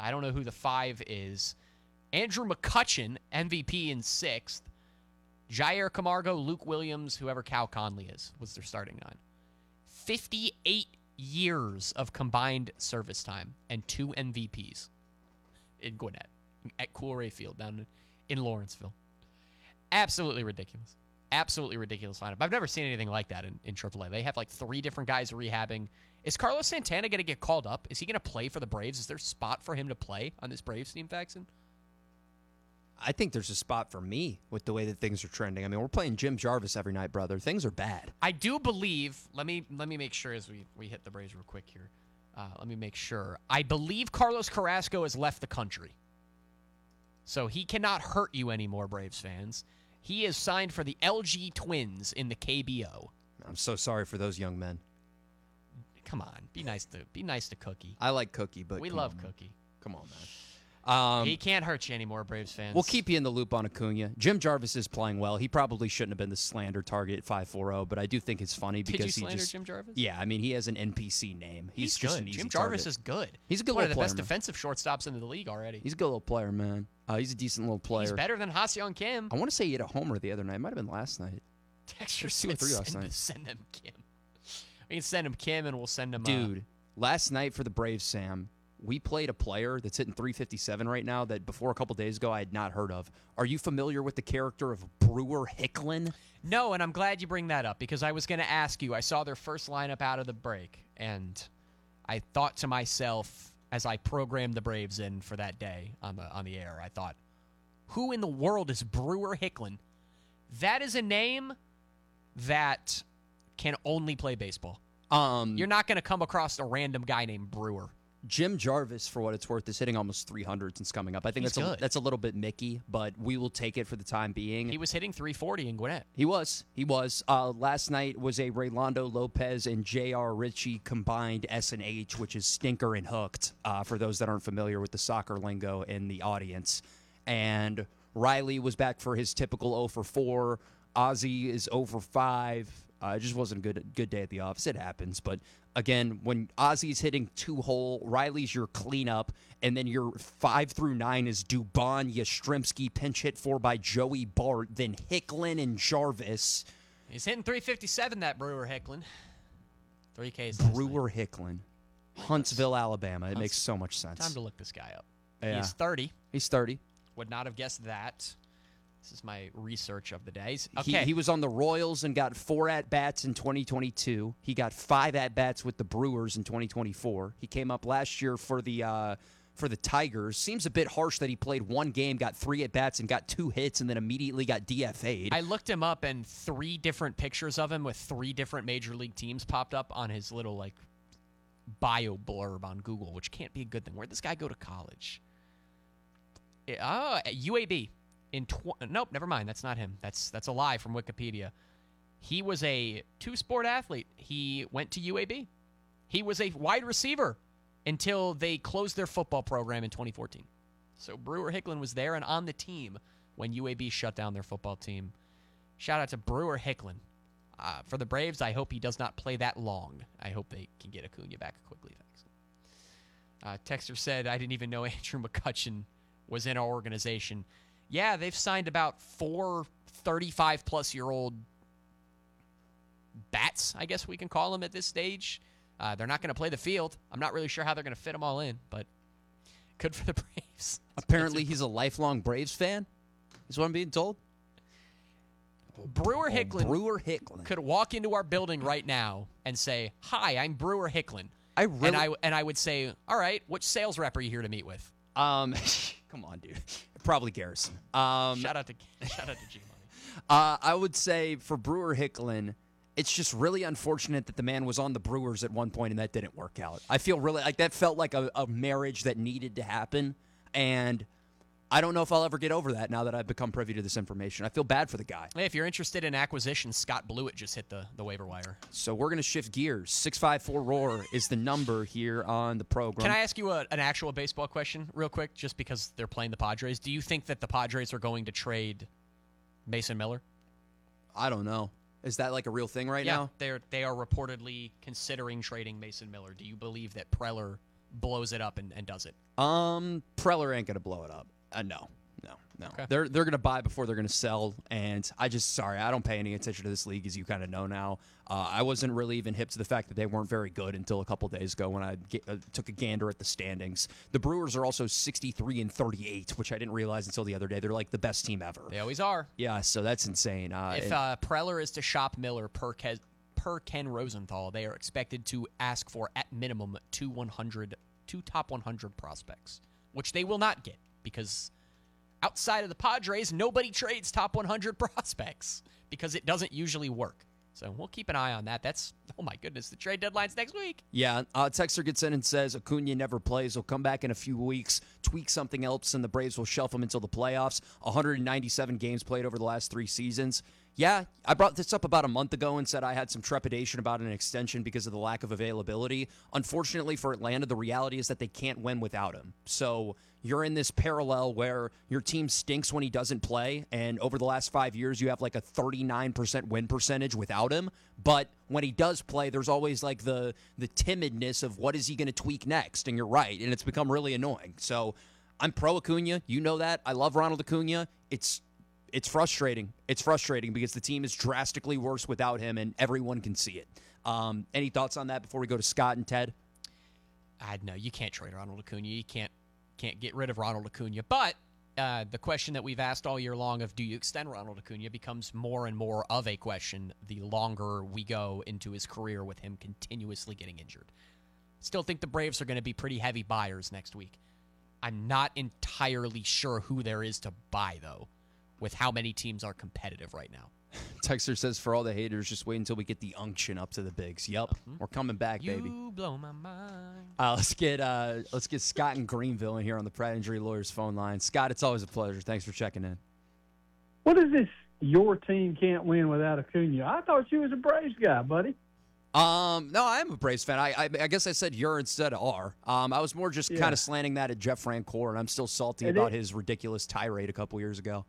I don't know who the 5 is. Andrew McCutchen, MVP in 6th. Jair Camargo, Luke Williams, whoever Cal Conley is, was their starting 9. 58 years of combined service time and 2 MVPs in Gwinnett at Coolray Field down in Lawrenceville. Absolutely ridiculous. Absolutely ridiculous lineup. I've never seen anything like that in AAA. They have like 3 different guys rehabbing. Is Carlos Santana going to get called up? Is he going to play for the Braves? Is there a spot for him to play on this Braves team, Faxon? I think there's a spot for me with the way that things are trending. I mean, we're playing Jim Jarvis every night, brother. Things are bad. I do believe, let me make sure as we hit the Braves real quick here. Let me make sure. I believe Carlos Carrasco has left the country. So he cannot hurt you anymore, Braves fans. He is signed for the LG Twins in the KBO. I'm so sorry for those young men. Come on, be nice to Cookie. I like Cookie, but we love Cookie. Come on, man. He can't hurt you anymore, Braves fans. We'll keep you in the loop on Acuna. Jim Jarvis is playing well. He probably shouldn't have been the slander target at 540, but I do think it's funny because Did you slander Jim Jarvis? Yeah, I mean, he has an NPC name. He's just good. an easy Jim Jarvis target. is good. He's a good one little of the player, best man. defensive shortstops in the league already. He's a good little player, man. He's a decent little player. He's better than Ha-Seong Kim. I want to say he hit a homer the other night. It might have been last night. Texture 2 or 3 last night. Send him Kim. We can send him Kim, and we'll send him. Dude, last night for the Braves, Sam, we played a player that's hitting 357 right now that before a couple days ago I had not heard of. Are you familiar with the character of Brewer Hicklin? No, and I'm glad you bring that up because I was going to ask you. I saw their first lineup out of the break, and I thought to myself as I programmed the Braves in for that day on the air, I thought, who in the world is Brewer Hicklin? That is a name that can only play baseball. You're not going to come across a random guy named Brewer. Jim Jarvis, for what it's worth, is hitting almost 300 since coming up. I think that's a little bit Mickey, but we will take it for the time being. He was hitting 340 in Gwinnett. He was. Last night was a Raylando Lopez and J.R. Ritchie combined S&H, which is stinker and hooked, for those that aren't familiar with the soccer lingo in the audience. And Riley was back for his typical 0 for 4. Ozzy is 0 for 5. It just wasn't a good day at the office. It happens. But, again, when Ozzy's hitting 2-hole, Riley's your cleanup, and then your 5 through 9 is Dubon, Yastrzemski, pinch hit 4 by Joey Bart, then Hicklin and Jarvis. He's hitting 357, that Brewer Hicklin. 3 Ks. Brewer Hicklin. Huntsville, Alabama. It makes so much sense. Time to look this guy up. Yeah. He's 30. He's 30. Would not have guessed that. This is my research of the day. He was on the Royals and got 4 at-bats in 2022. He got 5 at-bats with the Brewers in 2024. He came up last year for the Tigers. Seems a bit harsh that he played 1 game, got 3 at-bats, and got 2 hits, and then immediately got DFA'd. I looked him up, and 3 different pictures of him with 3 different major league teams popped up on his little, bio blurb on Google, which can't be a good thing. Where'd this guy go to college? UAB. Nope, never mind. That's not him. That's a lie from Wikipedia. He was a 2-sport athlete. He went to UAB. He was a wide receiver until they closed their football program in 2014. So Brewer Hicklin was there and on the team when UAB shut down their football team. Shout out to Brewer Hicklin. For the Braves, I hope he does not play that long. I hope they can get Acuna back quickly. Thanks. Texter said, I didn't even know Andrew McCutchen was in our organization. Yeah, they've signed about 4 35-plus-year-old bats, I guess we can call them at this stage. They're not going to play the field. I'm not really sure how they're going to fit them all in, but good for the Braves. Apparently he's a lifelong Braves fan, is what I'm being told. Brewer Hicklin could walk into our building right now and say, "Hi, I'm Brewer Hicklin." And I would say, "All right, which sales rep are you here to meet with?" Come on, dude. Probably Garrison. Shout out to G-Money. I would say for Brewer Hicklin, it's just really unfortunate that the man was on the Brewers at one point and that didn't work out. I feel really like that felt like a marriage that needed to happen, and I don't know if I'll ever get over that now that I've become privy to this information. I feel bad for the guy. Hey, if you're interested in acquisition, Scott Blewett just hit the waiver wire. So we're going to shift gears. 654-ROAR is the number here on the program. Can I ask you an actual baseball question real quick, just because they're playing the Padres? Do you think that the Padres are going to trade Mason Miller? I don't know. Is that like a real thing right now? They are reportedly considering trading Mason Miller. Do you believe that Preller blows it up and does it? Preller ain't gonna blow it up. No. Okay. They're gonna buy before they're gonna sell, and I don't pay any attention to this league, as you kind of know now. I wasn't really even hip to the fact that they weren't very good until a couple days ago when I took a gander at the standings. The Brewers are also 63-38, which I didn't realize until the other day. They're like the best team ever. They always are. Yeah, so that's insane. If Preller is to shop Miller per Ken Rosenthal, they are expected to ask for at minimum two top 100 prospects, which they will not get because outside of the Padres, nobody trades top 100 prospects because it doesn't usually work. So we'll keep an eye on that. That's, oh my goodness, the trade deadline's next week. Yeah, Texter gets in and says Acuna never plays. He'll come back in a few weeks, tweak something else, and the Braves will shelf him until the playoffs. 197 games played over the last 3 seasons. Yeah, I brought this up about a month ago and said I had some trepidation about an extension because of the lack of availability. Unfortunately for Atlanta, the reality is that they can't win without him. So you're in this parallel where your team stinks when he doesn't play, and over the last 5 years, you have like a 39% win percentage without him. But when he does play, there's always like the timidness of what is he going to tweak next, and you're right, and it's become really annoying. So I'm pro Acuna. You know that. I love Ronald Acuna. It's frustrating. It's frustrating because the team is drastically worse without him, and everyone can see it. Any thoughts on that before we go to Scott and Ted? No, you can't trade Ronald Acuna. You can't get rid of Ronald Acuna. But the question that we've asked all year long of do you extend Ronald Acuna becomes more and more of a question the longer we go into his career with him continuously getting injured. Still think the Braves are going to be pretty heavy buyers next week. I'm not entirely sure who there is to buy, though, with how many teams are competitive right now. Texter says, for all the haters, just wait until we get the unction up to the bigs. Yep, we're coming back, baby. You blow my mind. Let's get Scott in Greenville in here on the Pratt Injury Lawyers phone line. Scott, it's always a pleasure. Thanks for checking in. What is this? Your team can't win without Acuna. I thought you was a Braves guy, buddy. No, I am a Braves fan. I guess I said your instead of our. I was more just kind of slanting that at Jeff Francoeur, and I'm still salty about his ridiculous tirade a couple years ago.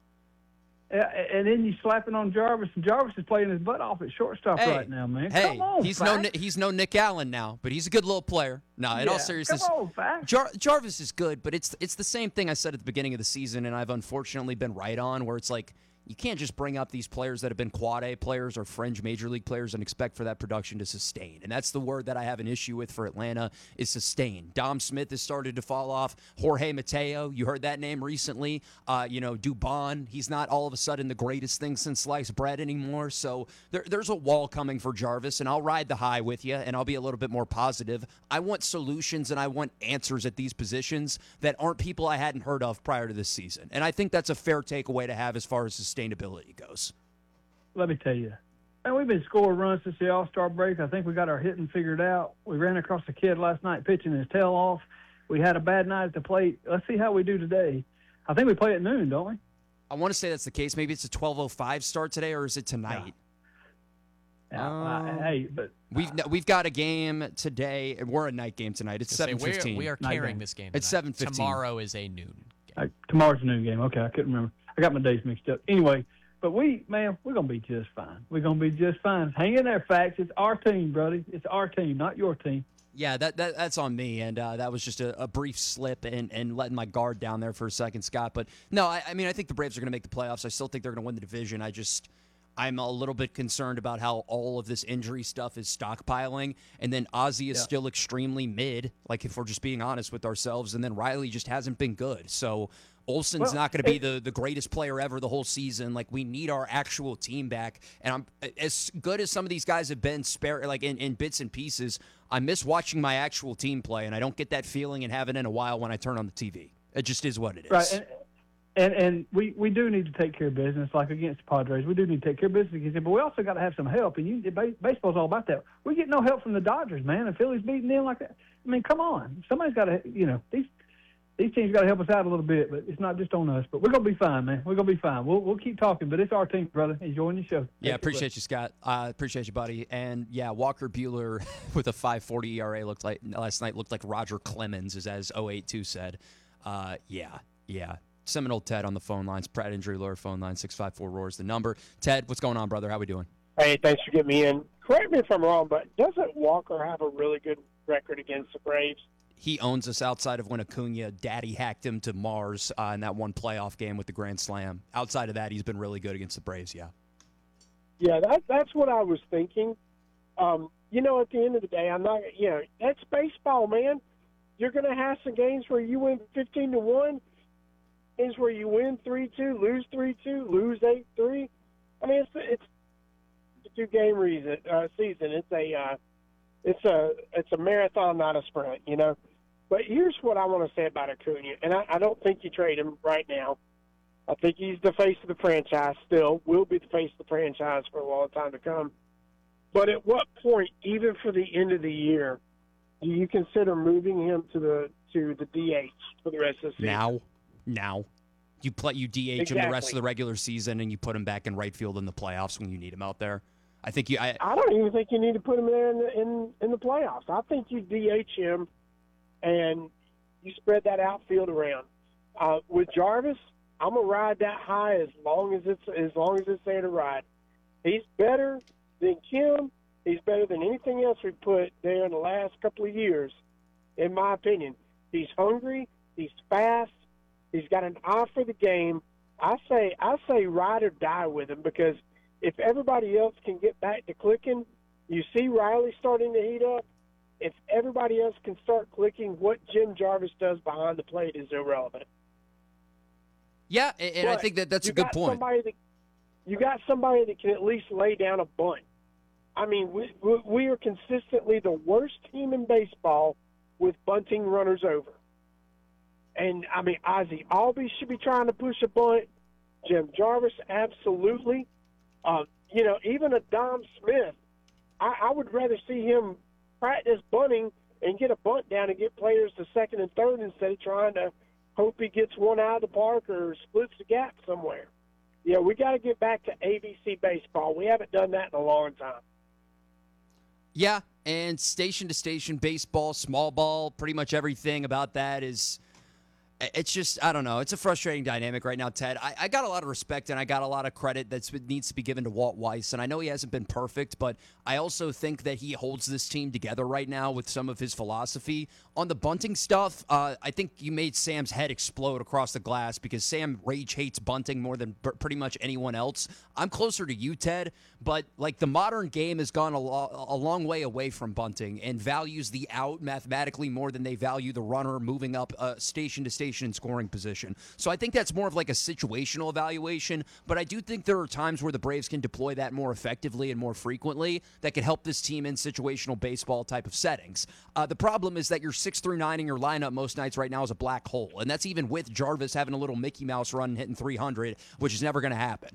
And then you slapping on Jarvis, and Jarvis is playing his butt off at shortstop right now, man. Hey, come on, he's no Nick Allen now, but he's a good little player. No, in all seriousness, come on, Jarvis is good, but it's the same thing I said at the beginning of the season, and I've unfortunately been right on, where it's like you can't just bring up these players that have been quad A players or fringe major league players and expect for that production to sustain. And that's the word that I have an issue with for Atlanta is sustain. Dom Smith has started to fall off. Jorge Mateo, you heard that name recently. Dubon, he's not all of a sudden the greatest thing since sliced bread anymore. So there's a wall coming for Jarvis, and I'll ride the high with you, and I'll be a little bit more positive. I want solutions and I want answers at these positions that aren't people I hadn't heard of prior to this season. And I think that's a fair takeaway to have as far as sustainability goes. Let me tell you, man, we've been scoring runs since the All-Star break. I think we got our hitting figured out. We ran across a kid last night pitching his tail off. We had a bad night at the plate. Let's see how we do today. I think we play at noon, don't we? I want to say that's the case. Maybe it's a 12:05 start today, or is it tonight? But we've got a game today. We're a night game tonight. It's 7:15. We are carrying this game. It's 7:15. Tomorrow is a noon game. Tomorrow's a noon game. Okay, I couldn't remember. I got my days mixed up. Anyway, but we're going to be just fine. We're going to be just fine. Hang in there, Fax. It's our team, buddy. It's our team, not your team. Yeah, that's on me, and that was just a brief slip and letting my guard down there for a second, Scott. But no, I think the Braves are going to make the playoffs. I still think they're going to win the division. I'm a little bit concerned about how all of this injury stuff is stockpiling, and then Ozzie is still extremely mid, like if we're just being honest with ourselves, and then Riley just hasn't been good. So Olsen's not going to be the greatest player ever the whole season. Like, we need our actual team back, and I'm as good as some of these guys have been in bits and pieces. I miss watching my actual team play, and I don't get that feeling and haven't in a while when I turn on the TV. It just is what it is. Right. And we do need to take care of business, like against the Padres. We do need to take care of business, but we also got to have some help. And baseball's all about that. We get no help from the Dodgers, man. The Phillies beating them like that. I mean, come on. Somebody's got to, these teams got to help us out a little bit, but it's not just on us. But we're going to be fine, man. We're going to be fine. We'll keep talking, but it's our team, brother. Enjoying the show. Yeah, appreciate you, Scott. Appreciate you, buddy. And, yeah, Walker Buehler with a 5.40 ERA looked like Roger Clemens, as 082 said. Yeah. Seminole Ted on the phone lines. Pratt Injury Lawyer phone line, 654-ROAR is the number. Ted, what's going on, brother? How we doing? Hey, thanks for getting me in. Correct me if I'm wrong, but doesn't Walker have a really good record against the Braves? He owns us outside of when Acuna daddy hacked him to Mars in that one playoff game with the Grand Slam. Outside of that, he's been really good against the Braves, yeah. Yeah, that's what I was thinking. At the end of the day, I'm not. That's baseball, man. You're going to have some games where you win 15-1, games where you win 3-2, lose 3-2, lose 8-3. I mean, it's a 2-game season. It's a marathon, not a sprint. But here's what I want to say about Acuna, and I don't think you trade him right now. I think he's the face of the franchise still, will be the face of the franchise for a long time to come. But at what point, even for the end of the year, do you consider moving him to the DH for the rest of the season? Now. You DH him the rest of the regular season, and you put him back in right field in the playoffs when you need him out there. I don't even think you need to put him there in the playoffs. I think you DH him, and you spread that outfield around. With Jarvis, I'm gonna ride that high as long as it's there to ride. He's better than Kim. He's better than anything else we put there in the last couple of years, in my opinion. He's hungry. He's fast. He's got an eye for the game. I say ride or die with him, because if everybody else can get back to clicking, you see Riley starting to heat up. If everybody else can start clicking, what Jim Jarvis does behind the plate is irrelevant. Yeah, and I think that's a good point. You got somebody that can at least lay down a bunt. I mean, we are consistently the worst team in baseball with bunting runners over. And, I mean, Ozzie Albies should be trying to push a bunt. Jim Jarvis, absolutely. Even a Dom Smith, I would rather see him practice bunting and get a bunt down and get players to second and third instead of trying to hope he gets one out of the park or splits the gap somewhere. Yeah, we got to get back to ABC baseball. We haven't done that in a long time. Yeah, and station-to-station baseball, small ball, pretty much everything about that is – it's just, I don't know. It's a frustrating dynamic right now, Ted. I got a lot of respect and I got a lot of credit that needs to be given to Walt Weiss. And I know he hasn't been perfect, but I also think that he holds this team together right now with some of his philosophy. On the bunting stuff, I think you made Sam's head explode across the glass, because Sam rage hates bunting more than pretty much anyone else. I'm closer to you, Ted, but like the modern game has gone a long way away from bunting and values the out mathematically more than they value the runner moving up station to station in scoring position. So I think that's more of like a situational evaluation, but I do think there are times where the Braves can deploy that more effectively and more frequently that could help this team in situational baseball type of settings. The problem is that your 6-9 in your lineup most nights right now is a black hole, and that's even with Jarvis having a little Mickey Mouse run and hitting 300, which is never going to happen.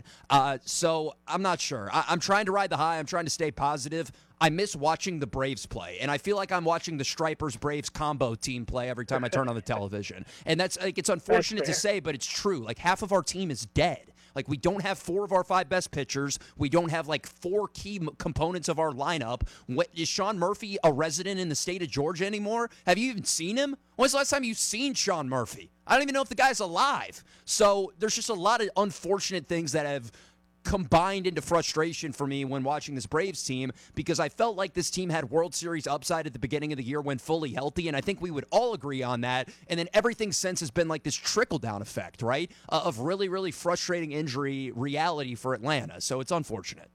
So I'm not sure. I'm trying to ride the high. I'm trying to stay positive. I miss watching the Braves play, and I feel like I'm watching the Stripers-Braves combo team play every time I turn on the television. And that's like, it's unfortunate to say, but it's true. Like, half of our team is dead. Like, we don't have 4 of our 5 best pitchers. We don't have, like, 4 key components of our lineup. Is Sean Murphy a resident in the state of Georgia anymore? Have you even seen him? When's the last time you've seen Sean Murphy? I don't even know if the guy's alive. So there's just a lot of unfortunate things that have combined into frustration for me when watching this Braves team, because I felt like this team had World Series upside at the beginning of the year when fully healthy, and I think we would all agree on that. And then everything since has been like this trickle-down effect, right, of really, really frustrating injury reality for Atlanta. So it's unfortunate.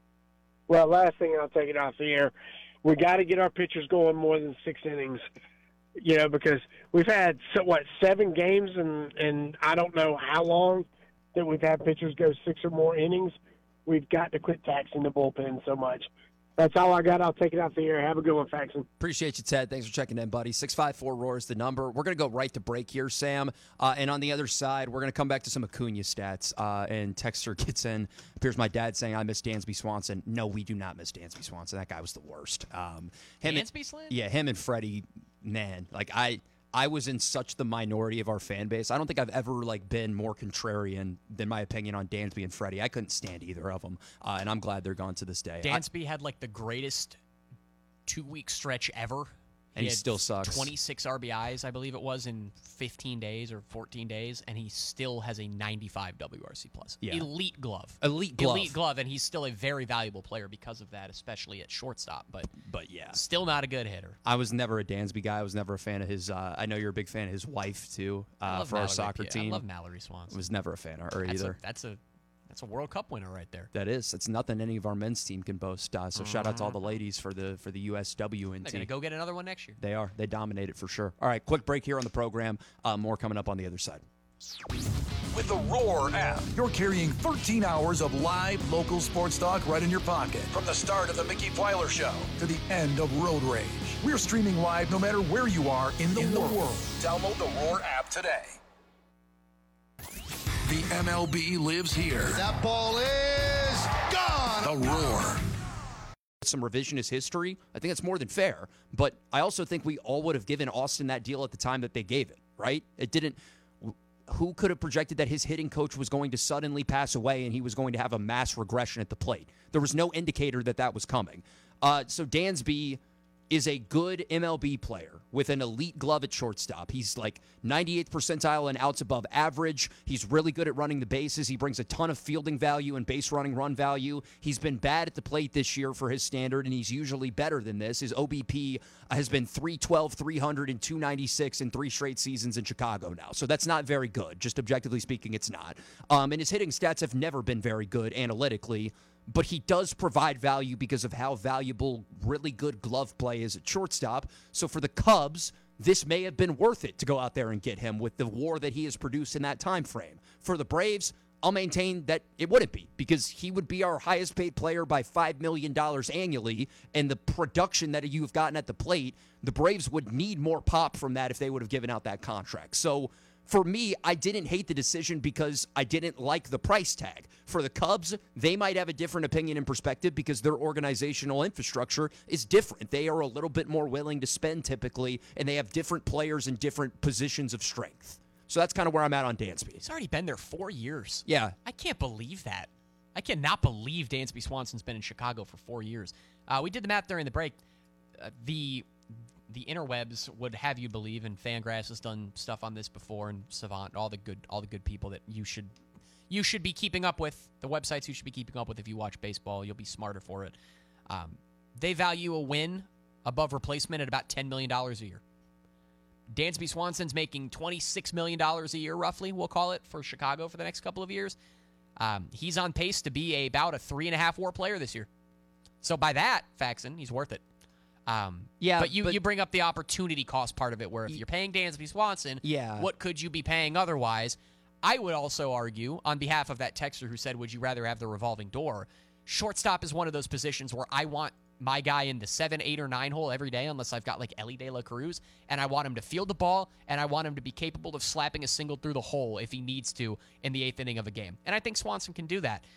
Well, last thing, I'll take it off the air. We got to get our pitchers going more than 6 innings, because we've had, 7 games, and I don't know how long that we've had pitchers go 6 or more innings. We've got to quit taxing the bullpen so much. That's all I got. I'll take it off the air. Have a good one, Faxon. Appreciate you, Ted. Thanks for checking in, buddy. 654-ROAR is the number. We're going to go right to break here, Sam. And on the other side, we're going to come back to some Acuna stats. And Texter gets in. Appears my dad saying, I miss Dansby Swanson. No, we do not miss Dansby Swanson. That guy was the worst. Dansby Slam? Yeah, him and Freddie, man. Like, I was in such the minority of our fan base. I don't think I've ever been more contrarian than my opinion on Dansby and Freddie. I couldn't stand either of them, and I'm glad they're gone to this day. Dansby had the greatest 2-week stretch ever And he had still sucks. 26 RBIs, I believe it was, in 15 days or 14 days, and he still has a 95 WRC+. Yeah. Elite glove. Elite glove. And he's still a very valuable player because of that, especially at shortstop. But yeah. Still not a good hitter. I was never a Dansby guy. I was never a fan of his. I know you're a big fan of his wife, too, I love for our Mallory. soccer Yeah, team. I love Mallory Swanson. I was never a fan of her That's either. That's a World Cup winner right there. That is. It's nothing any of our men's team can boast. So shout out to all the ladies for the USWNT. They're going to go get another one next year. They are. They dominate it for sure. All right, quick break here on the program. More coming up on the other side. With the Roar app, you're carrying 13 hours of live local sports talk right in your pocket. From the start of the Mickey Plyler Show to the end of Road Rage. We're streaming live no matter where you are in the world. Download the Roar app today. The MLB lives here. That ball is gone. The Roar. Some revisionist history, I think that's more than fair. But I also think we all would have given Austin that deal at the time that they gave it, right? It didn't. Who could have projected that his hitting coach was going to suddenly pass away and he was going to have a mass regression at the plate? There was no indicator that that was coming. So Dansby is a good MLB player with an elite glove at shortstop. He's like 98th percentile and outs above average. He's really good at running the bases. He brings a ton of fielding value and base running run value. He's been bad at the plate this year for his standard, and he's usually better than this. His OBP has been 312, 300, and 296 in 3 straight seasons in Chicago now. So that's not very good. Just objectively speaking, it's not. And his hitting stats have never been very good analytically. But he does provide value because of how valuable really good glove play is at shortstop. So for the Cubs, this may have been worth it to go out there and get him with the WAR that he has produced in that time frame. For the Braves, I'll maintain that it wouldn't be, because he would be our highest paid player by $5 million annually, and the production that you've gotten at the plate, the Braves would need more pop from that if they would have given out that contract. So for me, I didn't hate the decision because I didn't like the price tag. For the Cubs, they might have a different opinion and perspective because their organizational infrastructure is different. They are a little bit more willing to spend typically, and they have different players in different positions of strength. So that's kind of where I'm at on Dansby. He's already been there 4 years. Yeah. I can't believe that. I cannot believe Dansby Swanson's been in Chicago for 4 years. We did the math during the break. The interwebs would have you believe, and Fangraphs has done stuff on this before, and Savant, all the good people that you should be keeping up with, the websites you should be keeping up with if you watch baseball. You'll be smarter for it. They value a win above replacement at about $10 million a year. Dansby Swanson's making $26 million a year, roughly, we'll call it, for Chicago for the next couple of years. He's on pace to be about a 3.5 WAR player this year. So by that, Faxon, he's worth it. But you bring up the opportunity cost part of it, where if you're paying Dansby Swanson, what could you be paying otherwise? I would also argue, on behalf of that texter who said, would you rather have the revolving door, shortstop is one of those positions where I want my guy in the 7, 8, or 9 hole every day, unless I've got like Elly De La Cruz, and I want him to field the ball, and I want him to be capable of slapping a single through the hole if he needs to in the 8th inning of a game. And I think Swanson can do that.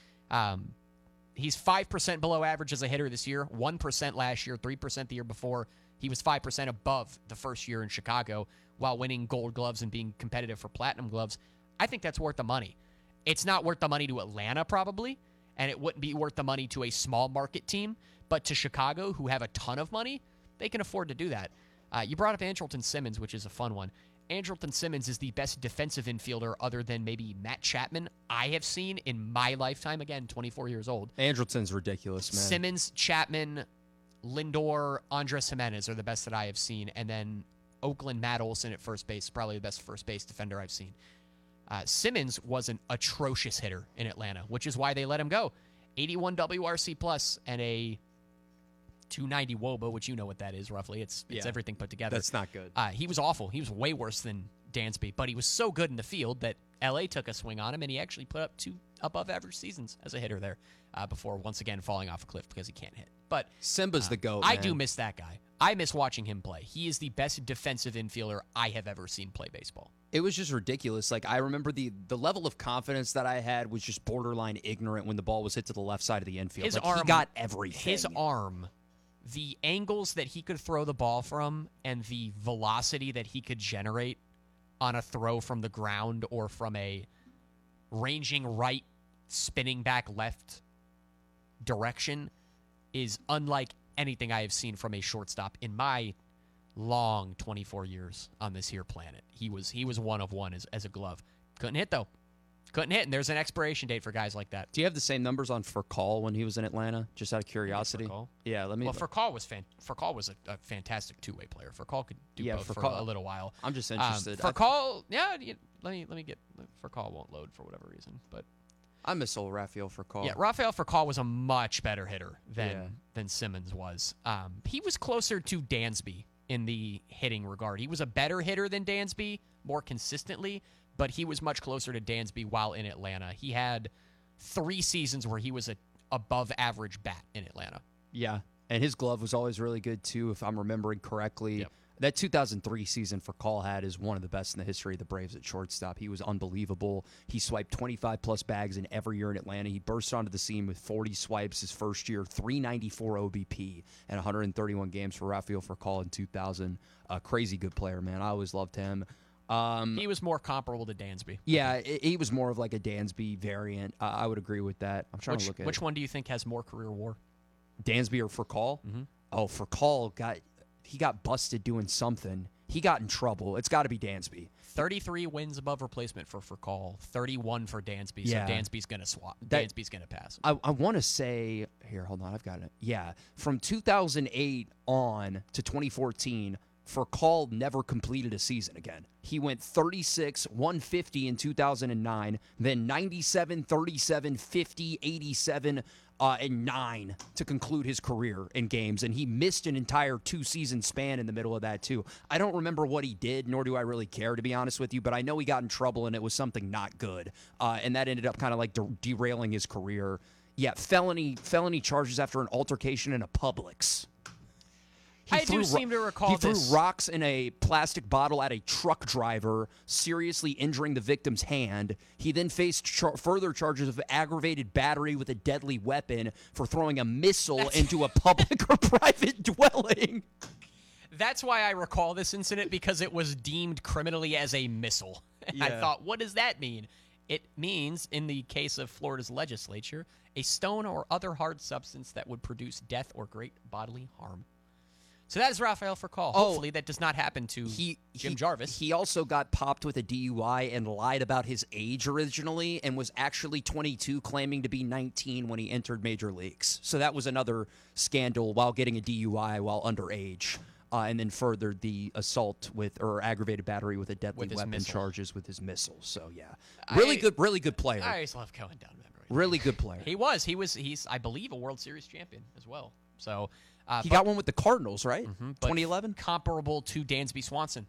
He's 5% below average as a hitter this year, 1% last year, 3% the year before. He was 5% above the first year in Chicago while winning gold gloves and being competitive for platinum gloves. I think that's worth the money. It's not worth the money to Atlanta, probably, and it wouldn't be worth the money to a small market team. But to Chicago, who have a ton of money, they can afford to do that. You brought up Andrelton Simmons, which is a fun one. Andrelton Simmons is the best defensive infielder other than maybe Matt Chapman I have seen in my lifetime. Again, 24 years old. Andrelton's ridiculous, man. Simmons, Chapman, Lindor, Andres Jimenez are the best that I have seen. And then Oakland Matt Olson at first base, probably the best first base defender I've seen. Simmons was an atrocious hitter in Atlanta, which is why they let him go. 81 WRC plus and a 290 WOBA, which you know what that is roughly. It's everything put together. That's not good. He was awful. He was way worse than Dansby, but he was so good in the field that LA took a swing on him, and he actually put up 2 above-average seasons as a hitter there before once again falling off a cliff because he can't hit. But Simba's the GOAT, I man. do miss that guy. I miss watching him play. He is the best defensive infielder I have ever seen play baseball. It was just ridiculous. Like, I remember the level of confidence that I had was just borderline ignorant when the ball was hit to the left side of the infield. His like, arm, he got everything. His arm, the angles that he could throw the ball from, and the velocity that he could generate on a throw from the ground or from a ranging right, spinning back left direction is unlike anything I have seen from a shortstop in my long 24 years on this here planet. He was one of one as a glove. Couldn't hit, though. Couldn't hit, and there's an expiration date for guys like that. Do you have the same numbers on Furcal when he was in Atlanta? Just out of curiosity. Furcal? Yeah, let me. Well, Furcal was a fantastic two-way player. Furcal could do both for a little while. I'm just interested. Furcal, let me get. Furcal won't load for whatever reason, but I miss old Rafael Furcal. yeah, Rafael Furcal was a much better hitter than Simmons was. He was closer to Dansby in the hitting regard. He was a better hitter than Dansby, more consistently, but he was much closer to Dansby while in Atlanta. He had 3 seasons where he was a above average bat in Atlanta. Yeah, and his glove was always really good too, if I'm remembering correctly. Yep. That 2003 season Furcal had is one of the best in the history of the Braves at shortstop. He was unbelievable. He swiped 25-plus bags in every year in Atlanta. He burst onto the scene with 40 swipes his first year, 394 OBP, and 131 games for Rafael Furcal in 2000. A crazy good player, man. I always loved him. He was more comparable to Dansby. Yeah, he was more of like a Dansby variant. I would agree with that. I'm trying to look at which one do you think has more career WAR? Dansby or Furcal? Mm-hmm. Oh, Furcal got busted doing something. He got in trouble. It's got to be Dansby. 33 wins above replacement for Furcal, 31 for Dansby. Yeah. So Dansby's going to swap. Dansby's going to pass him. I want to say here. Hold on, I've got it. Yeah, from 2008 on to 2014. Furcal never completed a season again. He went 36, 150 in 2009, then 97, 37, 50, 87, and 9 to conclude his career in games. And he missed an entire 2-season span in the middle of that, too. I don't remember what he did, nor do I really care, to be honest with you, but I know he got in trouble and it was something not good. And that ended up kind of like derailing his career. Yeah, felony charges after an altercation in a Publix. I do seem to recall He threw this. rocks in a plastic bottle at a truck driver, seriously injuring the victim's hand. He then faced further charges of aggravated battery with a deadly weapon for throwing a missile into a public or private dwelling. That's why I recall this incident, because it was deemed criminally as a missile. And I Yeah. thought, what does that mean? It means, in the case of Florida's legislature, a stone or other hard substance that would produce death or great bodily harm. So that is Rafael Furcal. Hopefully that does not happen to Jim Jarvis. He also got popped with a DUI and lied about his age originally and was actually 22, claiming to be 19 when he entered major leagues. So that was another scandal while getting a DUI while underage. And then furthered the assault or aggravated battery with a deadly weapon missile. charges with his missile. So, yeah. Really good player. I always love going down memory lane. Really good player. He's I believe, a World Series champion as well. So He got one with the Cardinals, right? but 2011? comparable to Dansby Swanson.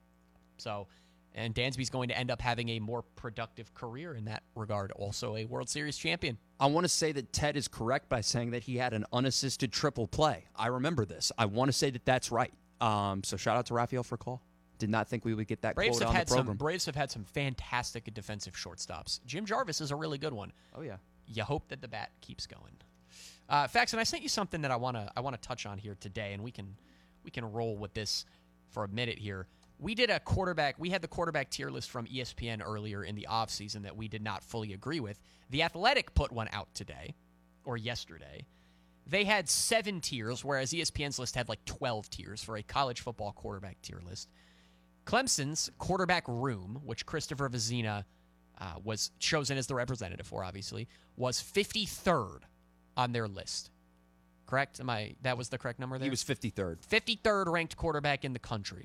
So, and Dansby's going to end up having a more productive career in that regard. Also a World Series champion. I want to say that Ted is correct by saying that he had an unassisted triple play. I remember this. I want to say that that's right. So shout out to Rafael Furcal. Did not think we would get that quote on the program. Braves have had some fantastic defensive shortstops. Jim Jarvis is a really good one. Oh, yeah. You hope that the bat keeps going. Faxon, I sent you something that I want to touch on here today, and we can roll with this for a minute here. We had the quarterback tier list from ESPN earlier in the offseason that we did not fully agree with. The Athletic put one out today, or yesterday. They had 7 tiers, whereas ESPN's list had like 12 tiers for a college football quarterback tier list. Clemson's quarterback room, which Christopher Vezina was chosen as the representative for, obviously, was 53rd on their list. Correct? That was the correct number there? He was 53rd. 53rd ranked quarterback in the country.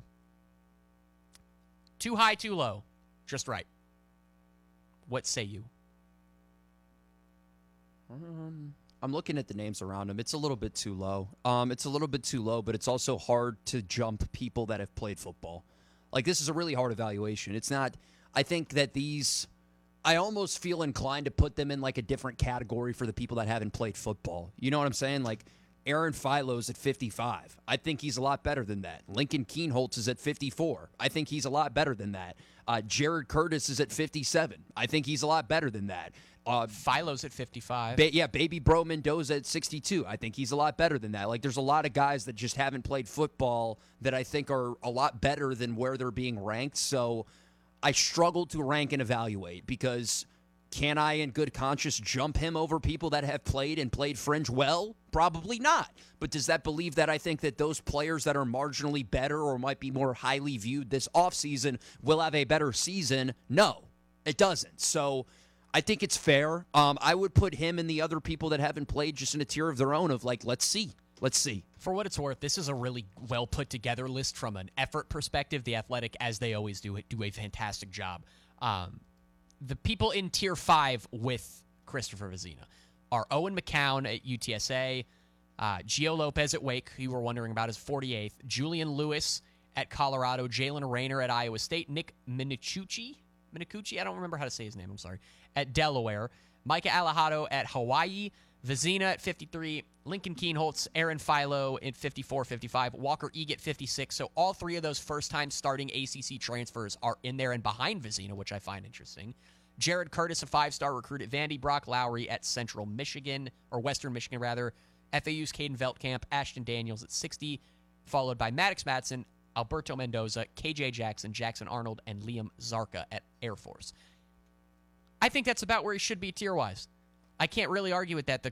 Too high, too low. Just right. What say you? I'm looking at the names around him. It's a little bit too low. But it's also hard to jump people that have played football. Like, this is a really hard evaluation. It's not – I think that I almost feel inclined to put them in, like, a different category for the people that haven't played football. You know what I'm saying? Like, Aaron Philo's at 55. I think he's a lot better than that. Lincoln Kienholz is at 54. I think he's a lot better than that. Jared Curtis is at 57. I think he's a lot better than that. Philo's at 55. Baby Bro Mendoza at 62. I think he's a lot better than that. Like, there's a lot of guys that just haven't played football that I think are a lot better than where they're being ranked. So I struggle to rank and evaluate because can I, in good conscience, jump him over people that have played and played fringe well? Probably not. But does that believe that I think that those players that are marginally better or might be more highly viewed this offseason will have a better season? No, it doesn't. So I think it's fair. I would put him and the other people that haven't played just in a tier of their own of like, let's see. Let's see. For what it's worth, this is a really well put together list from an effort perspective. The Athletic, as they always do a fantastic job. The people in Tier 5 with Christopher Vezina are Owen McCown at UTSA, Gio Lopez at Wake, who you were wondering about, is 48th, Julian Lewis at Colorado, Jalen Rayner at Iowa State, Nick Minicucci, I don't remember how to say his name, I'm sorry, at Delaware, Micah Alejado at Hawaii, Vezina at 53, Lincoln Kienholz, Aaron Philo at 54, 55, Walker Egan 56. So all three of those first-time starting ACC transfers are in there and behind Vezina, which I find interesting. Jared Curtis, a five-star recruit at Vandy, Brock Lowry at Central Michigan, or Western Michigan, rather. FAU's Caden Veltkamp, Ashton Daniels at 60, followed by Maddox Madsen, Alberto Mendoza, KJ Jackson, Jackson Arnold, and Liam Zarka at Air Force. I think that's about where he should be tier-wise. I can't really argue with that.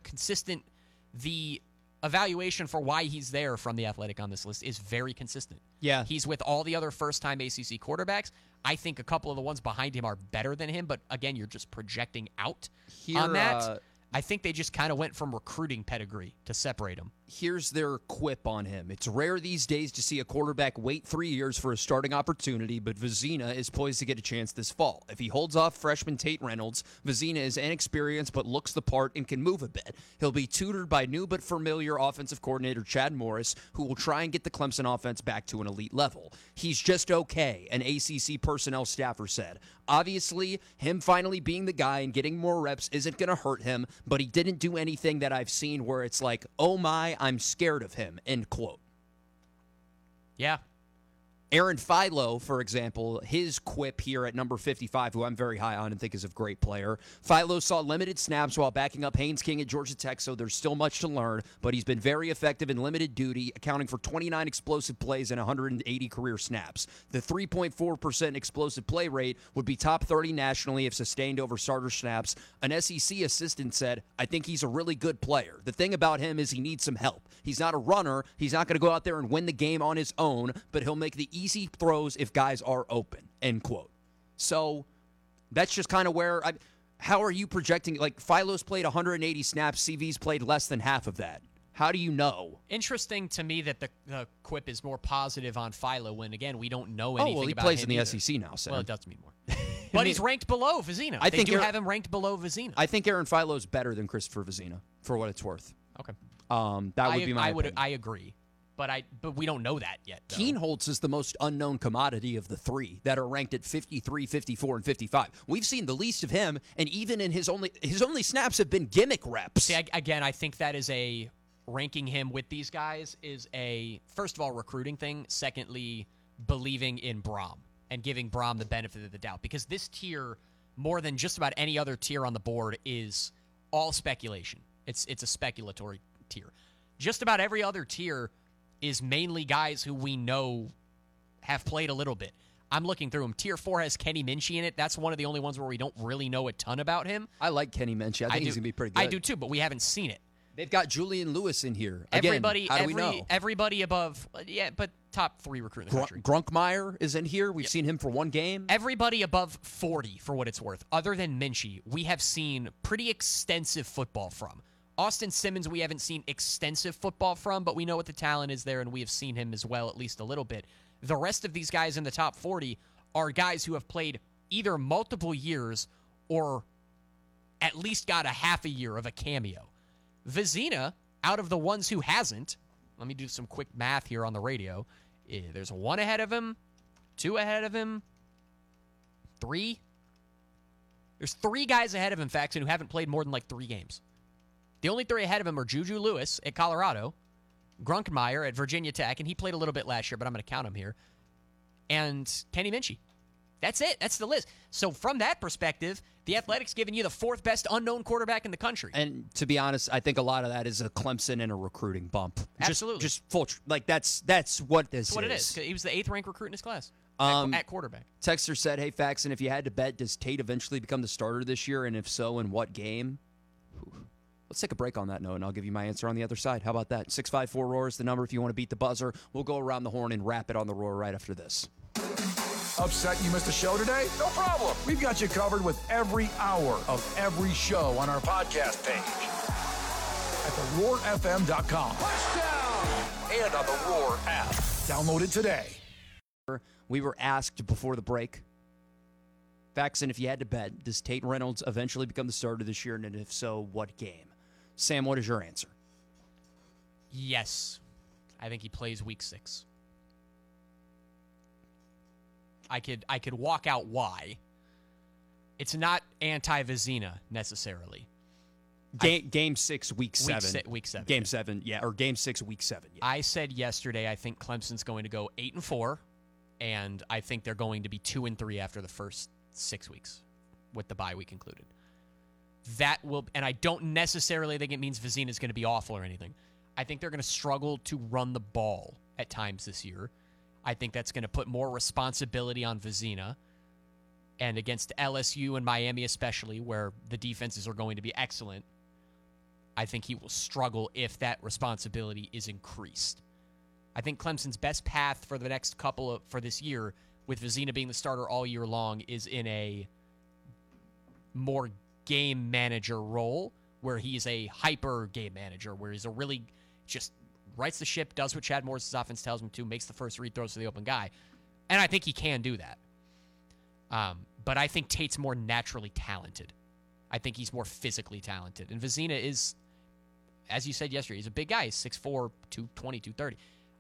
The evaluation for why he's there from the Athletic on this list is very consistent. Yeah. He's with all the other first-time ACC quarterbacks. I think a couple of the ones behind him are better than him, but again, you're just projecting out on that. I think they just kind of went from recruiting pedigree to separate them. Here's their quip on him. It's rare these days to see a quarterback wait 3 years for a starting opportunity, but Vezina is poised to get a chance this fall. If he holds off freshman Tate Reynolds, Vezina is inexperienced but looks the part and can move a bit. He'll be tutored by new but familiar offensive coordinator Chad Morris, who will try and get the Clemson offense back to an elite level. He's just okay, an ACC personnel staffer said. Obviously, him finally being the guy and getting more reps isn't going to hurt him, but he didn't do anything that I've seen where it's like, oh my, I'm scared of him, end quote. Yeah. Aaron Philo, for example, his quip here at number 55, who I'm very high on and think is a great player. Philo saw limited snaps while backing up Haynes King at Georgia Tech, so there's still much to learn, but he's been very effective in limited duty, accounting for 29 explosive plays and 180 career snaps. The 3.4% explosive play rate would be top 30 nationally if sustained over starter snaps. An SEC assistant said, I think he's a really good player. The thing about him is he needs some help. He's not a runner. He's not going to go out there and win the game on his own, but he'll make the easy throws if guys are open, end quote. So that's just kind of where how are you projecting? Like, Philo's played 180 snaps, CV's played less than half of that. How do you know? Interesting to me that the quip is more positive on Philo when, again, we don't know anything about him. Oh, well, he plays in the either. SEC now, so. Well, it does mean more. But he's ranked below Vezina. They do have him ranked below Vezina. I think Aaron Philo's better than Christopher Vezina, for what it's worth. Okay. That would be my opinion. I agree. But we don't know that yet. Kienholz is the most unknown commodity of the three that are ranked at 53, 54, and 55. We've seen the least of him, and even in his only snaps have been gimmick reps. See, again, I think that is ranking him with these guys is first of all, recruiting thing. Secondly, believing in Brom and giving Brom the benefit of the doubt. Because this tier, more than just about any other tier on the board, is all speculation. It's a speculatory tier. Just about every other tier is mainly guys who we know have played a little bit. I'm looking through them. Tier 4 has Kenny Minchie in it. That's one of the only ones where we don't really know a ton about him. I like Kenny Minchie. I think he's going to be pretty good. I do too, but we haven't seen it. They've got Julian Lewis in here. Again, how do we know? Everybody above, but top 3 recruit in the country. Grunkmeyer is in here. We've seen him for one game. Everybody above 40, for what it's worth, other than Minchie, we have seen pretty extensive football from. Austin Simmons, we haven't seen extensive football from, but we know what the talent is there, and we have seen him as well, at least a little bit. The rest of these guys in the top 40 are guys who have played either multiple years or at least got a half a year of a cameo. Vezina, out of the ones who hasn't, let me do some quick math here on the radio. There's 1 ahead of him, 2 ahead of him, 3. There's 3 guys ahead of him, Faxon, who haven't played more than like 3 games. The only 3 ahead of him are Juju Lewis at Colorado, Grunkmeyer at Virginia Tech, and he played a little bit last year, but I'm going to count him here, and Kenny Minchie. That's it. That's the list. So from that perspective, the Athletics giving you the 4th best unknown quarterback in the country. And to be honest, I think a lot of that is a Clemson and a recruiting bump. Absolutely. Just full, like that's what this is. That's what it is. He was the 8th ranked recruit in his class at quarterback. Texter said, hey, Faxon, if you had to bet, does Tate eventually become the starter this year? And if so, in what game? Let's take a break on that note, and I'll give you my answer on the other side. How about that? 654-ROAR is the number if you want to beat the buzzer. We'll go around the horn and wrap it on the Roar right after this. Upset you missed a show today? No problem. We've got you covered with every hour of every show on our podcast page at theroarfm.com. Touchdown! And on the Roar app. Download it today. We were asked before the break, Faxon, if you had to bet, does Tate Reynolds eventually become the starter this year? And if so, what game? Sam, what is your answer? Yes. I think he plays week 6. I could walk out why. It's not anti-Vizina necessarily. Game 6, week 7. Week 7. Game 7, yeah, or Game 6, week 7. Yeah. I said yesterday I think Clemson's going to go 8-4, and I think they're going to be 2-3 after the first 6 weeks, with the bye week included. That will, and I don't necessarily think it means Vizina's going to be awful or anything. I think they're going to struggle to run the ball at times this year. I think that's going to put more responsibility on Vizina. And against LSU and Miami especially, where the defenses are going to be excellent, I think he will struggle if that responsibility is increased. I think Clemson's best path for the next for this year, with Vizina being the starter all year long, is in a more game manager role, where he's a hyper game manager, where he's a really just rights the ship, does what Chad Morris's offense tells him to, makes the first read throws to the open guy. And I think he can do that. But I think Tate's more naturally talented. I think he's more physically talented. And Vizina is, as you said yesterday, he's a big guy. He's 6'4", 220, 230.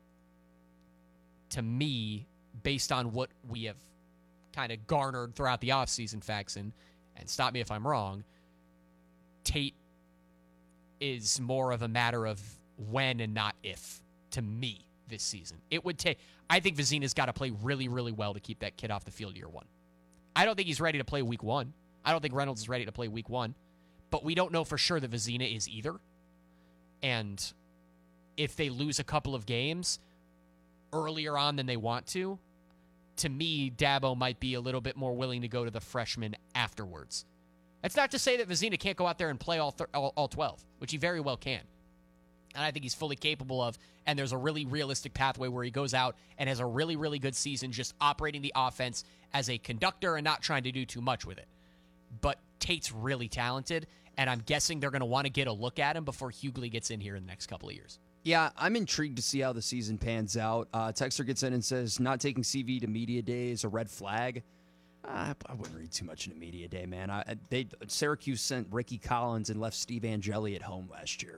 To me, based on what we have kind of garnered throughout the offseason, Faxon, and stop me if I'm wrong, Tate is more of a matter of when and not if, to me, this season. It would take, I think Vizina's got to play really, really well to keep that kid off the field year 1. I don't think he's ready to play week 1. I don't think Reynolds is ready to play week 1. But we don't know for sure that Vizina is either. And if they lose a couple of games earlier on than they want to me, Dabo might be a little bit more willing to go to the freshman afterwards. That's not to say that Vizina can't go out there and play all 12, which he very well can. And I think he's fully capable of, and there's a really realistic pathway where he goes out and has a really, really good season just operating the offense as a conductor and not trying to do too much with it. But Tate's really talented, and I'm guessing they're going to want to get a look at him before Hughley gets in here in the next couple of years. Yeah, I'm intrigued to see how the season pans out. Texter gets in and says, not taking CV to media day is a red flag. I wouldn't read too much into media day, man. Syracuse sent Ricky Collins and left Steve Angeli at home last year.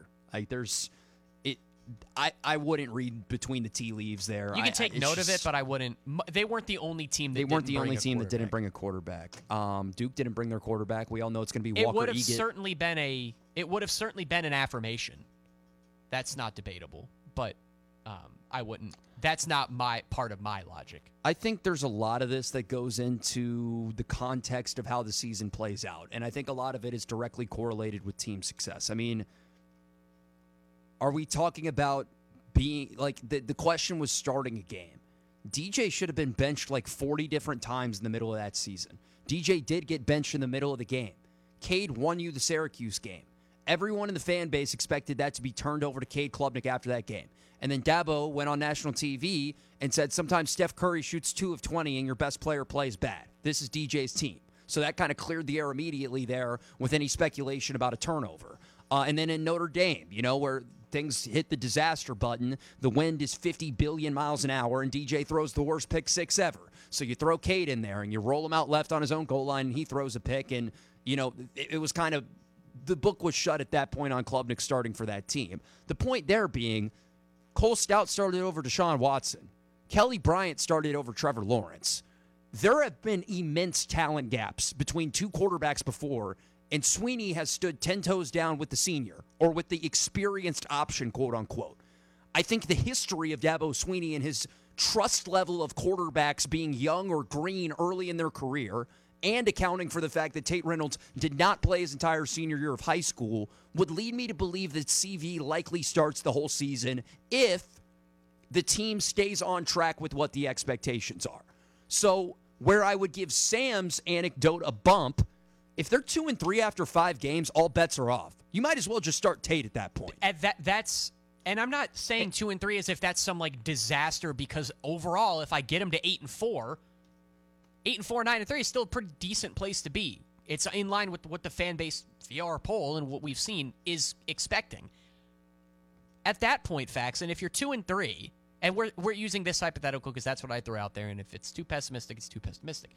I wouldn't read between the tea leaves there. You can take note of it, but I wouldn't. They weren't the only team that that didn't bring a quarterback. Duke didn't bring their quarterback. We all know it's going to be Walker Egan. It would have certainly been an affirmation. That's not debatable, but I wouldn't. That's not my part of my logic. I think there's a lot of this that goes into the context of how the season plays out, and I think a lot of it is directly correlated with team success. I mean, are we talking about being like the question was starting a game? DJ should have been benched like 40 different times in the middle of that season. DJ did get benched in the middle of the game. Cade won you the Syracuse game. Everyone in the fan base expected that to be turned over to Cade Klubnik after that game. And then Dabo went on national TV and said sometimes Steph Curry shoots 2 of 20 and your best player plays bad. This is DJ's team. So that kind of cleared the air immediately there with any speculation about a turnover. And then in Notre Dame, where things hit the disaster button, the wind is 50 billion miles an hour, and DJ throws the worst pick 6 ever. So you throw Cade in there, and you roll him out left on his own goal line, and he throws a pick. And, it was kind of the book was shut at that point on Klubnik starting for that team. The point there being, Cole Stout started over Deshaun Watson. Kelly Bryant started over Trevor Lawrence. There have been immense talent gaps between two quarterbacks before, and Sweeney has stood 10 toes down with the senior, or with the experienced option, quote unquote. I think the history of Dabo Sweeney and his trust level of quarterbacks being young or green early in their career, and accounting for the fact that Tate Reynolds did not play his entire senior year of high school, would lead me to believe that CV likely starts the whole season if the team stays on track with what the expectations are. So where I would give Sam's anecdote a bump If they're 2-3 after 5 games, all bets are off. You might as well just start Tate at that point. And I'm not saying 2-3 as if that's some like disaster, because overall, if I get him to 8-4, 9-3 is still a pretty decent place to be. It's in line with what the fan base via our poll and what we've seen is expecting. At that point, Fax, and if you're 2-3, and we're using this hypothetical because that's what I threw out there, and if it's too pessimistic, it's too pessimistic.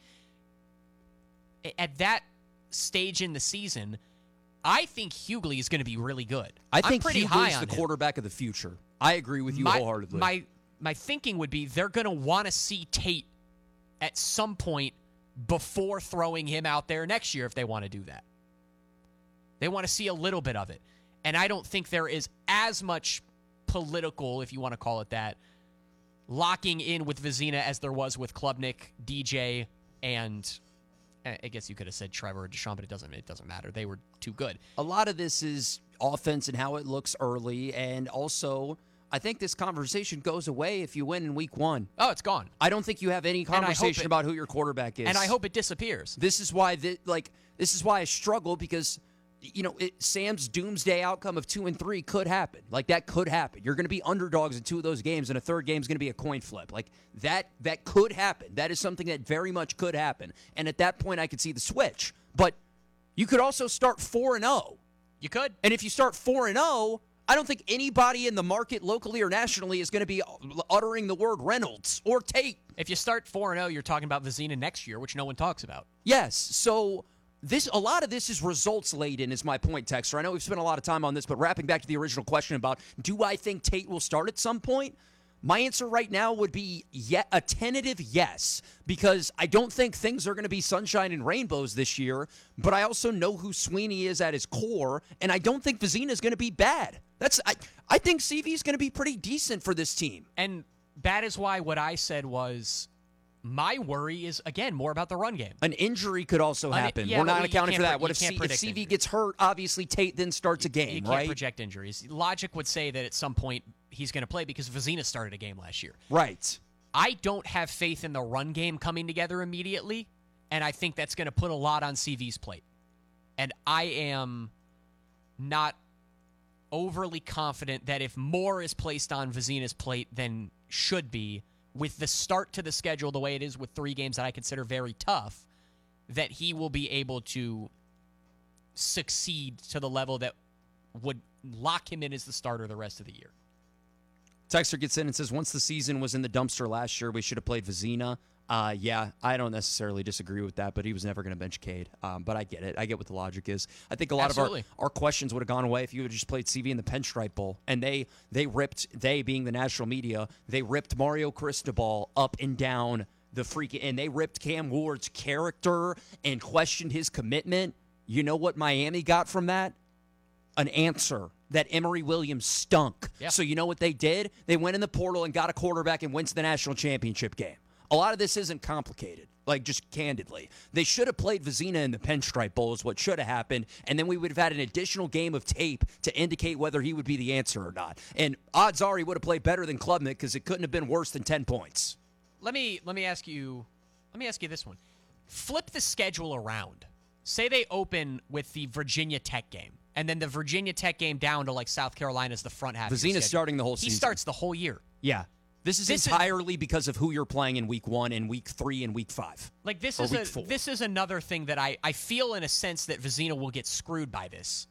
At that stage in the season, I think Hughley is going to be really good. I think pretty high Hughley's on the him. quarterback of the future. I agree with you wholeheartedly. My thinking would be they're going to want to see Tate at some point before throwing him out there next year if they want to do that. They want to see a little bit of it. And I don't think there is as much political, if you want to call it that, locking in with Vezina as there was with Klubnik, DJ, and I guess you could have said Trevor or Deshaun, but it doesn't matter. They were too good. A lot of this is offense and how it looks early, and also I think this conversation goes away if you win in week 1. Oh, it's gone. I don't think you have any conversation about who your quarterback is. And I hope it disappears. This is why I struggle, because Sam's doomsday outcome of 2-3 could happen. Like, that could happen. You're going to be underdogs in 2 of those games, and a third game is going to be a coin flip. Like, that could happen. That is something that very much could happen. And at that point, I could see the switch. But you could also start 4-0. You could. And if you start 4-0, I don't think anybody in the market, locally or nationally, is going to be uttering the word Reynolds or Tate. If you start 4-0, you're talking about Vezina next year, which no one talks about. Yes. So a lot of this is results laden, is my point, Texter. I know we've spent a lot of time on this, but wrapping back to the original question about, do I think Tate will start at some point? My answer right now would be a tentative yes, because I don't think things are going to be sunshine and rainbows this year, but I also know who Sweeney is at his core, and I don't think Vezina is going to be bad. I think CV is going to be pretty decent for this team. And that is why what I said was, my worry is, again, more about the run game. An injury could also happen. Yeah, We're not accounting for that. What if CV CV gets hurt? Obviously, Tate then starts a game, you can't right? project injuries. Logic would say that at some point he's going to play because Vezina started a game last year. Right. I don't have faith in the run game coming together immediately, and I think that's going to put a lot on CV's plate. And I am not overly confident that if more is placed on Vezina's plate than should be, with the start to the schedule the way it is with 3 games that I consider very tough, that he will be able to succeed to the level that would lock him in as the starter the rest of the year. Texter gets in and says, once the season was in the dumpster last year, we should have played Vezina. Yeah, I don't necessarily disagree with that, but he was never going to bench Cade. But I get it. I get what the logic is. I think a lot of our questions would have gone away if you had just played CV in the Pinstripe Bowl. And they being the national media, they ripped Mario Cristobal up and down the freaking, and they ripped Cam Ward's character and questioned his commitment. You know what Miami got from that? An answer that Emory Williams stunk. Yep. So you know what they did? They went in the portal and got a quarterback and went to the national championship game. A lot of this isn't complicated, like just candidly. They should have played Vezina in the Pinstripe Bowl is what should have happened, and then we would have had an additional game of tape to indicate whether he would be the answer or not. And odds are he would have played better than Klubnik because it couldn't have been worse than 10 points. Let me ask you this one. Flip the schedule around. Say they open with the Virginia Tech game, and then the Virginia Tech game down to like South Carolina's the front half. Vezina's starting the whole season. He starts the whole year. Yeah. This is entirely because of who you're playing in week 1 and week 3 and week 5. Like this is another thing that I feel in a sense that Vezina will get screwed by this.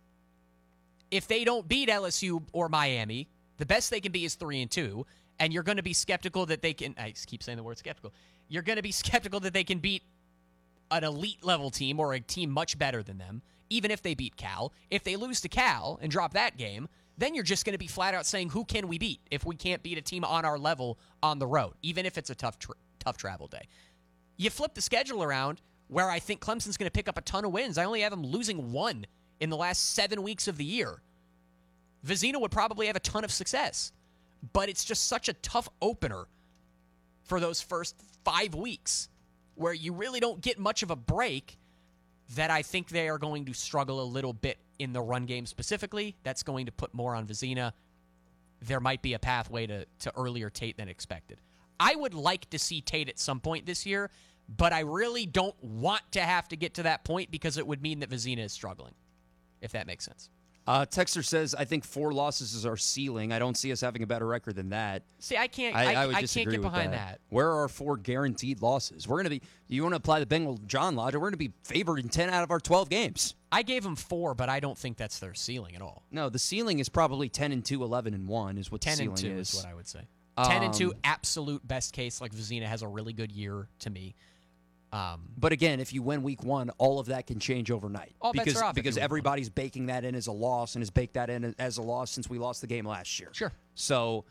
If they don't beat LSU or Miami, the best they can be is 3-2, and you're going to be skeptical that they can. I keep saying the word skeptical. You're going to be skeptical that they can beat an elite level team or a team much better than them, even if they beat Cal. If they lose to Cal and drop that game, then you're just going to be flat out saying, who can we beat if we can't beat a team on our level on the road, even if it's a tough travel day. You flip the schedule around where I think Clemson's going to pick up a ton of wins. I only have them losing 1 in the last 7 weeks of the year. Vezina would probably have a ton of success, but it's just such a tough opener for those first 5 weeks where you really don't get much of a break, that I think they are going to struggle a little bit in the run game specifically. That's going to put more on Vezina. There might be a pathway to earlier Tate than expected. I would like to see Tate at some point this year, but I really don't want to have to get to that point because it would mean that Vezina is struggling, if that makes sense. Texter says, I think 4 losses is our ceiling. I don't see us having a better record than that. See, I can't would I disagree can't get with behind that. Where are our 4 guaranteed losses? We're going to be, you want to apply the Bengal John logic, we're going to be favored in 10 out of our 12 games. I gave them 4, but I don't think that's their ceiling at all. No, the ceiling is probably 10-2, 11-1 is what the 10 ceiling and 2 is. is what I would say. 10 and 2, absolute best case. Like Vezina has a really good year to me. But again, if you win week 1, all of that can change overnight. All bets are off if because you win everybody's baking that in as a loss and has baked that in as a loss since we lost the game last year. Sure. So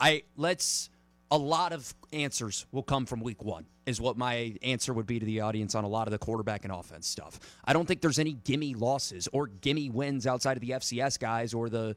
a lot of answers will come from week 1 is what my answer would be to the audience on a lot of the quarterback and offense stuff. I don't think there's any gimme losses or gimme wins outside of the FCS guys or the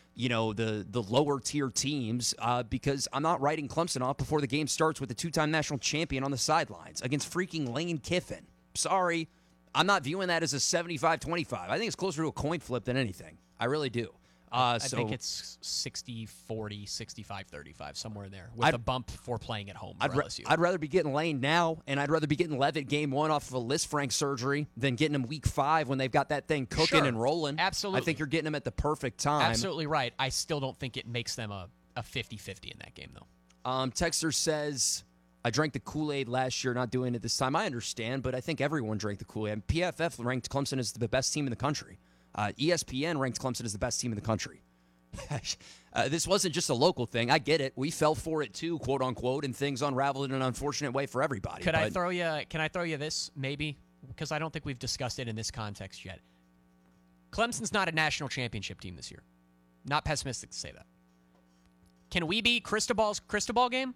lower tier teams because I'm not writing Clemson off before the game starts with the 2-time national champion on the sidelines against freaking Lane Kiffin. Sorry, I'm not viewing that as a 75-25. I think it's closer to a coin flip than anything. I really do. I think it's 60-40, 65-35, somewhere in there, with a bump for playing at home for LSU. I'd rather be getting Lane now, and I'd rather be getting Levitt game 1 off of a Lisfranc surgery than getting him week 5 when they've got that thing cooking and rolling. Absolutely. I think you're getting him at the perfect time. Absolutely right. I still don't think it makes them a 50-50 in that game, though. Texter says, I drank the Kool-Aid last year, not doing it this time. I understand, but I think everyone drank the Kool-Aid. PFF ranked Clemson as the best team in the country. ESPN ranked Clemson as the best team in the country. This wasn't just a local thing. I get it. We fell for it too, quote unquote, and things unraveled in an unfortunate way for everybody. Can I throw you this, maybe? Because I don't think we've discussed it in this context yet. Clemson's not a national championship team this year. Not pessimistic to say that. Can we beat Cristobal's Cristobal game?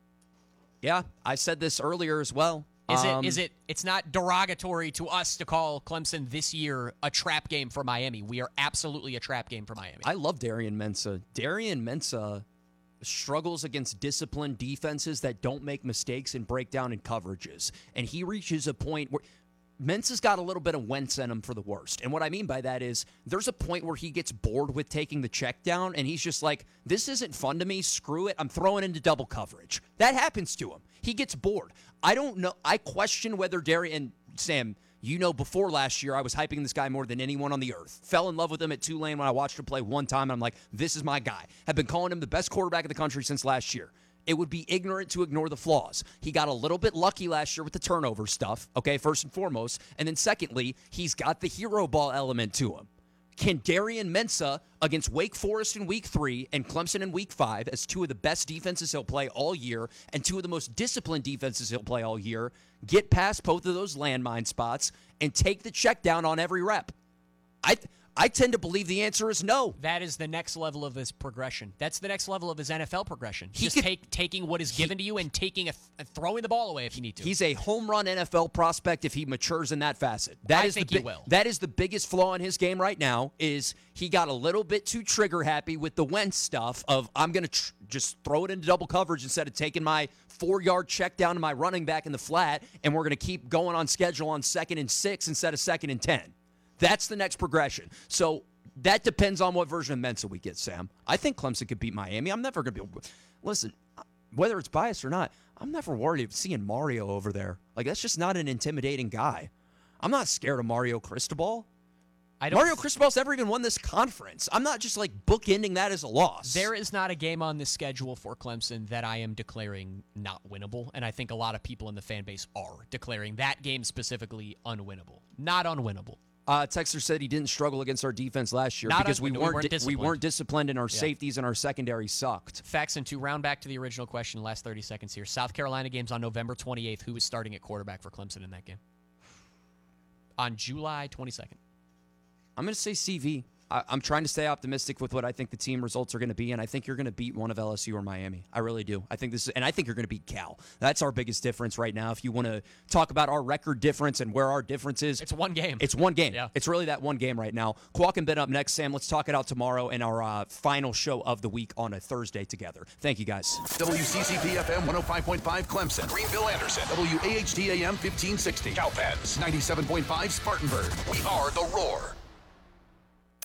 Yeah, I said this earlier as well. It's not derogatory to us to call Clemson this year a trap game for Miami. We are absolutely a trap game for Miami. I love Darian Mensah. Darian Mensah struggles against disciplined defenses that don't make mistakes and break down in coverages. And he reaches a point where Mensah's got a little bit of Wentz in him for the worst. And what I mean by that is there's a point where he gets bored with taking the check down, and he's just like, this isn't fun to me. Screw it. I'm throwing into double coverage. That happens to him. He gets bored. I don't know. I question whether Darian, Sam, you know, before last year, I was hyping this guy more than anyone on the earth. Fell in love with him at Tulane when I watched him play one time, and I'm like, this is my guy. Have been calling him the best quarterback in the country since last year. It would be ignorant to ignore the flaws. He got a little bit lucky last year with the turnover stuff, okay, first and foremost. And then secondly, he's got the hero ball element to him. Can Darian Mensah against Wake Forest in Week 3 and Clemson in Week 5 as two of the best defenses he'll play all year and two of the most disciplined defenses he'll play all year get past both of those landmine spots and take the check down on every rep? I tend to believe the answer is no. That is the next level of his progression. That's the next level of his NFL progression. Taking what is given to you and throwing the ball away if you need to. He's a home run NFL prospect if he matures in that facet. I think he will. That is the biggest flaw in his game right now is he got a little bit too trigger happy with the Wentz stuff of I'm going to just throw it into double coverage instead of taking my 4-yard check down to my running back in the flat, and we're going to keep going on schedule on 2nd and 6 instead of 2nd and 10. That's the next progression. So that depends on what version of Mensah we get, Sam. I think Clemson could beat Miami. I'm never going to be – listen, whether it's biased or not, I'm never worried of seeing Mario over there. Like, that's just not an intimidating guy. I'm not scared of Mario Cristobal. Mario Cristobal's never even won this conference. I'm not just, like, bookending that as a loss. There is not a game on the schedule for Clemson that I am declaring not winnable, and I think a lot of people in the fan base are declaring that game specifically unwinnable. Not unwinnable. Texter said he didn't struggle against our defense last year because we weren't disciplined and our safeties and our secondary sucked. Facts and to round back to the original question, last 30 seconds here. South Carolina game's on November 28th. Who is starting at quarterback for Clemson in that game? On July 22nd. I'm going to say CV. I'm trying to stay optimistic with what I think the team results are going to be, and I think you're going to beat one of LSU or Miami. I really do. I think you're going to beat Cal. That's our biggest difference right now. If you want to talk about our record difference and where our difference is, it's one game. It's one game. Yeah. It's really that one game right now. Qualk and Ben up next. Sam, let's talk it out tomorrow in our final show of the week on a Thursday together. Thank you, guys. WCCP FM 105.5 Clemson, Greenville, Anderson, WAHT AM 1560, Cowpens 97.5 Spartanburg. We are the Roar.